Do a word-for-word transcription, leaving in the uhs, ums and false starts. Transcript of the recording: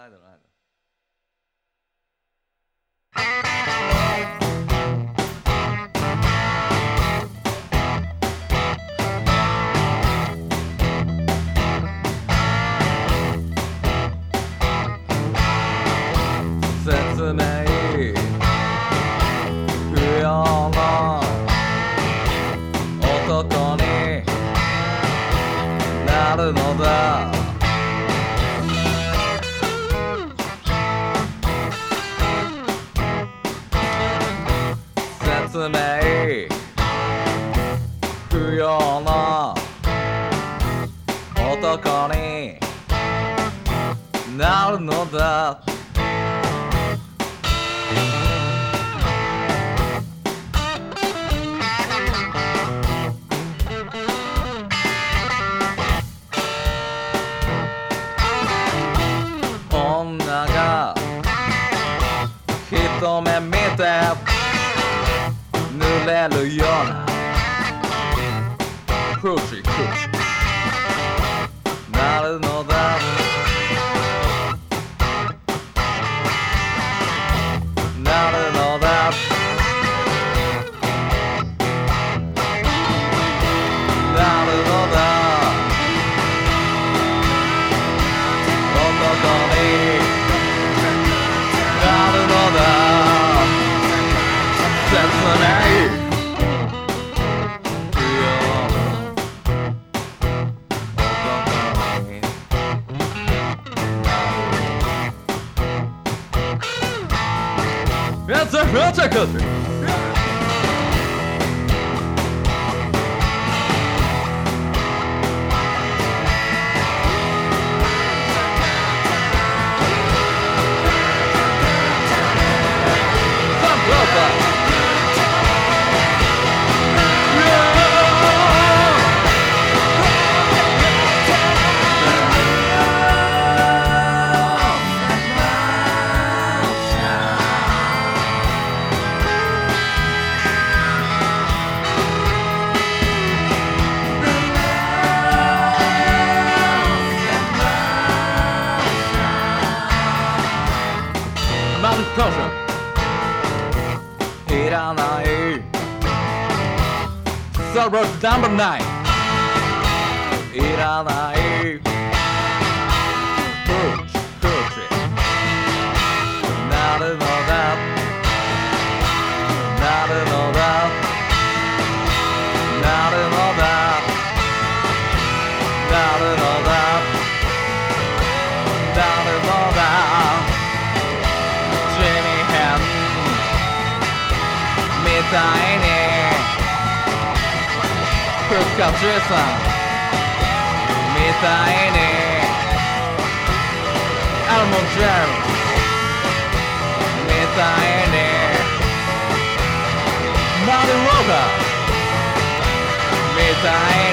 アイドルアイドル説明不要な男になるのだ説明不要な男になるのだ女が一目見て濡れるようなフチフチなるのだなるのだなるのだ男になるのだ切ないIt's a future country. Some closer. Malfunction いらない Server number nine いらないフーチフーチなるのだなるのだなるのだなるのだなるのだみたいに復活さみたいにアルモンジェルみたいにマリローガーみたいに